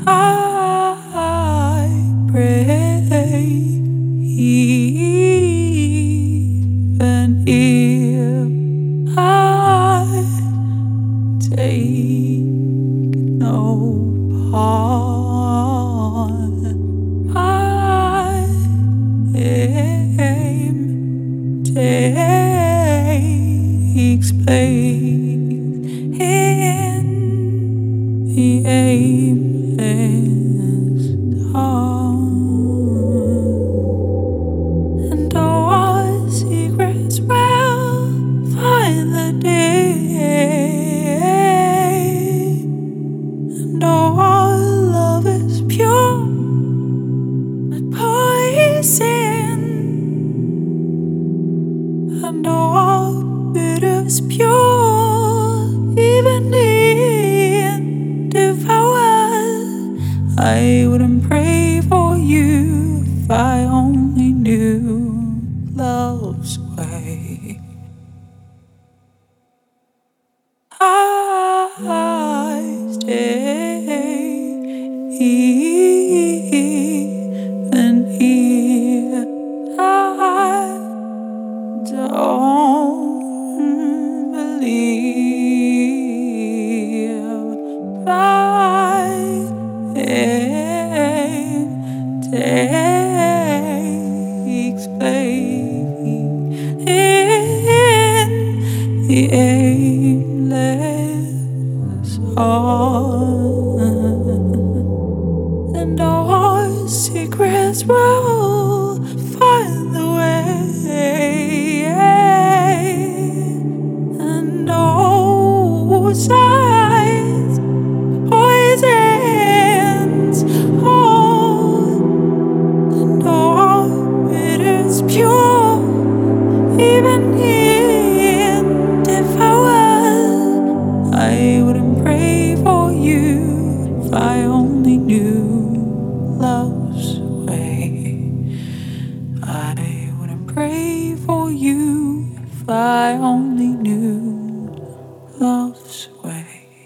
I pray, even if I take no part. I aim takes place in the aimless heart, and our secrets will find the day, and our love is pure, not poison, and our bitter is pure, even in devoured. I wouldn't pray for you if I only knew love's way. I stay even here. I don't believe I aim takes place in the aimless heart, and our secrets will find the way, and those eyes poisons all, and all it is pure, even in devoured. I wouldn't pray for you if I only knew love's way. I wouldn't pray for you if I only knew love's way.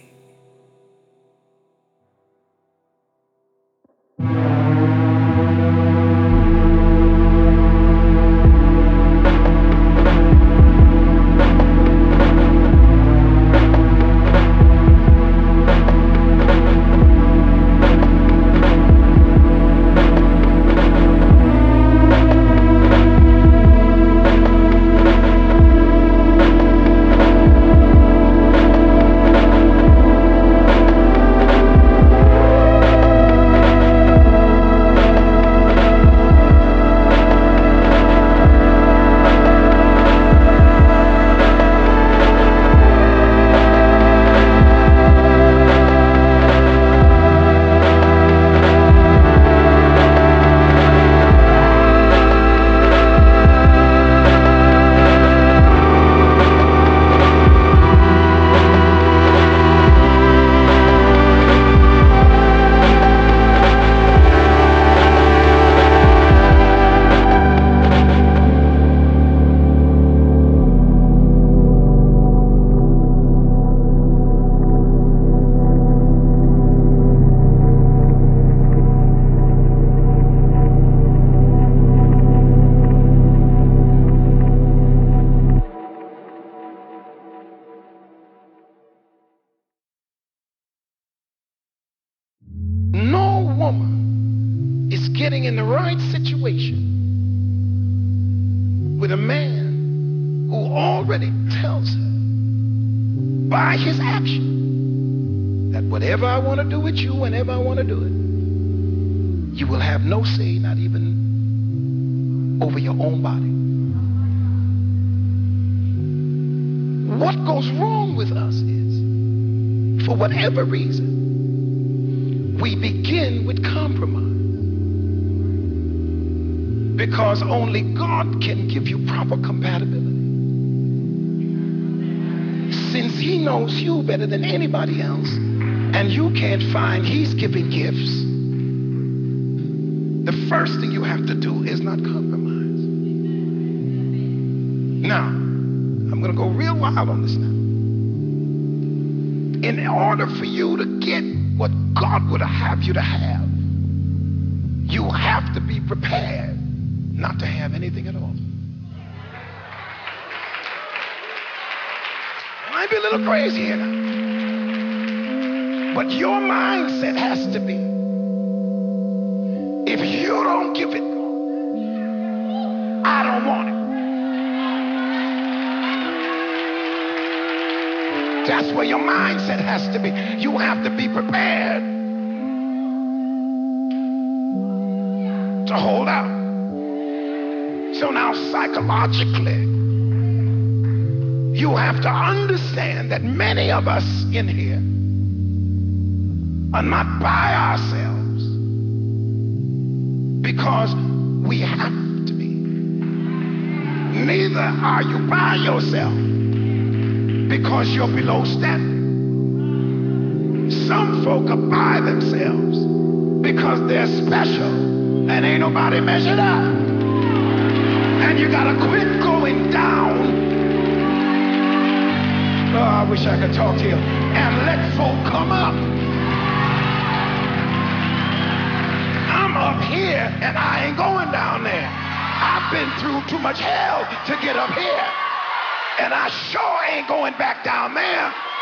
No woman is getting in the right situation with a man who already tells her by his action that whatever I want to do with you, whenever I want to do it, you will have no say, not even over your own body. What goes wrong with us is, for whatever reason, we begin with compromise, because only God can give you proper compatibility. Since he knows you better than anybody else, and you can't find he's giving gifts, the first thing you have to do is not compromise. Now, I'm going to go real wild on this now. In order for you to get what God would have you to have, you have to be prepared not to have anything at all. I might be a little crazy here now, but your mindset has to be, if you don't give it, I don't want it. That's where your mindset has to be. You have to be prepared to hold out. So now psychologically, you have to understand that many of us in here are not by ourselves because we have to be. Neither are you by yourself because you're below standard. Some folk are by themselves because they're special and ain't nobody measured up. And you gotta quit going down. Oh, I wish I could talk to you. And let folk come up. I'm up here and I ain't going down there. I've been through too much hell to get up here. And I sure ain't going back down there.